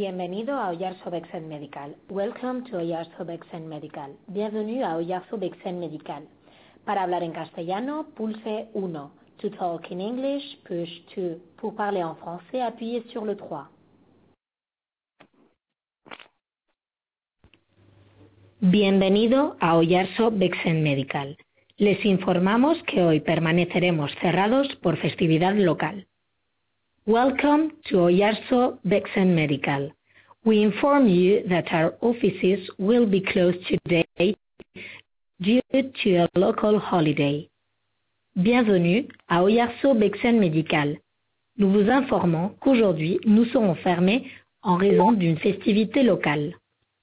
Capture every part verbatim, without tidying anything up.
Bienvenido a Oyarzo Bexen Medical. Welcome to Oyarzo Bexen Medical. Bienvenue a Oyarzo Bexen Medical. Para hablar en castellano, pulse uno. To talk in English, push two. Pour parler en français, appuyez sur le trois. Bienvenido a Oyarzo Bexen Medical. Les informamos que hoy permaneceremos cerrados por festividad local. Welcome to Oyarzo Bexen Medical. We inform you that our offices will be closed today due to a local holiday. Bienvenue à Oyarzo Bexen Medical. Nous vous informons qu'aujourd'hui, nous serons fermés en raison d'une festivité locale.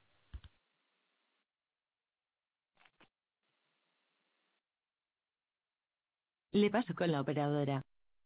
Le paso con la operadora.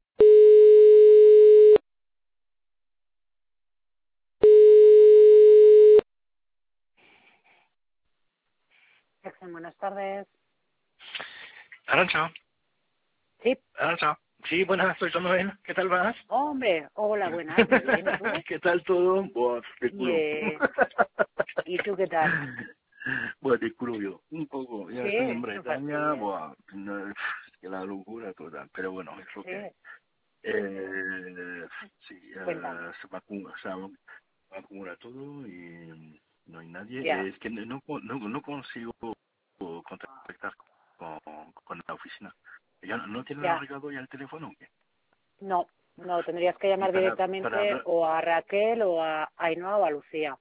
Bexen, buenas tardes. Arantxa. Sí. Arantxa. Sí, buenas, soy John Noel. ¿Qué tal vas? Hombre, hola, buenas. Muy bien, ¿y tú? ¿Qué tal todo? Buah, de culo. Bien. ¿Y tú qué tal? Buah, de culo yo. Un poco. Ya Sí, estoy en no Bretaña. fastidies. Buah, no, es que la locura total. Pero bueno, es lo que hay. Sí. Eh, sí, Cuéntame. eh, se vacuna, o sea, vacuna todo y no hay nadie. Ya. Eh, es que no, no, no, no consigo contactar con, con la oficina. ¿Ya no, no tienen Ya. arreglado ya el teléfono o qué? No, no, tendrías que Y llamar para, para directamente hablar, o a Raquel o a Ainhoa o a Lucía,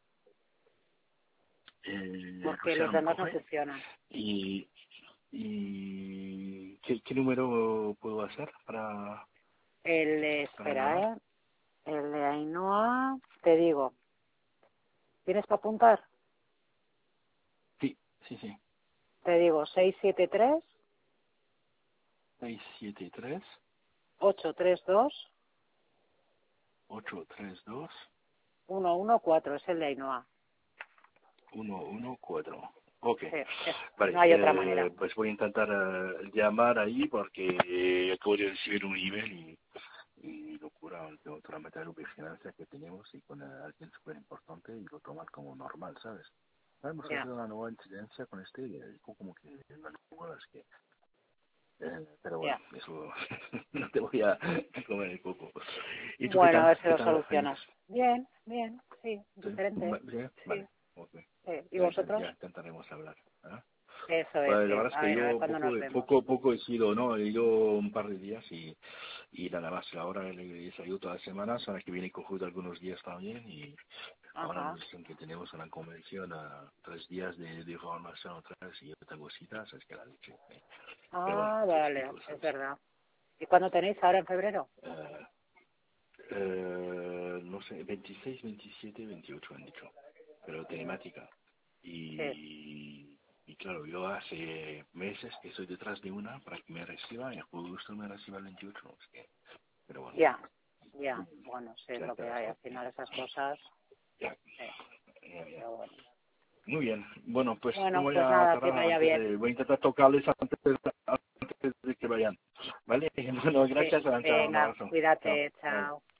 eh, porque pues ya los no me demás no coge. funcionan. Y, y ¿qué, ¿qué número puedo hacer para, El de, para llamar? espera, ¿eh? El de Ainhoa, te digo. ¿Tienes para apuntar? Sí, sí, sí. Te digo, seis siete tres, seis siete tres, ocho tres dos, ocho tres dos, uno uno cuatro, es el de Ainhoa. uno uno cuatro. Ok, Sí, es- vale, no hay otra manera. eh, pues voy a intentar eh, llamar ahí porque eh, acabo de recibir un email y, y locura de otra meta de vigilancia que tenemos y con eh, alguien súper importante y lo toman como normal, ¿sabes? Hemos Ya. tenido una nueva incidencia con este y eh, como que la locura es que, eh, pero bueno, Ya. eso no te voy a comer el coco. ¿Y tú qué Bueno, a tal? ver si ¿Qué lo tal ahí? solucionas. Bien, bien, sí, ¿Sí? diferente. Va- ¿Bien? Sí, Vale, ok. sí. ¿Y Ya, intent- vosotros? ya intentaremos hablar. ¿eh? Eso es, Pues la sí. verdad es A que ver, a ver yo cuándo poco, nos vemos. poco, poco he sido, ¿no? He ido un par de días y, y nada más. Ahora he salido todas las semanas, ahora que viene cogido algunos días también y ahora Ajá. nos dicen que tenemos una convención a tres días de, de formación otra vez y yo tengo citas, es que la leche. ¿eh? Pero bueno, Ah, eso es vale, típico, es ¿sabes? verdad. ¿Y cuándo tenéis? ¿Ahora en febrero? Eh, eh, no sé, veintiséis, veintisiete, veintiocho han dicho, pero telemática. Sí. Y, y claro, yo hace meses que estoy detrás de una para que me reciba y justo me reciba el veintiocho, no sé qué. Pero bueno, Ya, ya. Bueno, sí, es ya lo que está, hay. sí, Al final esas cosas, ya, sí. ya, ya. Pero bueno. Muy bien, bueno, pues no Bueno, voy pues a nada, que tardar vaya antes bien. de, voy a intentar tocarles antes, antes de que vayan. ¿Vale? Bueno, Sí. gracias, Arancha, un Venga, abrazo. Chao. cuídate. Bye. Chao.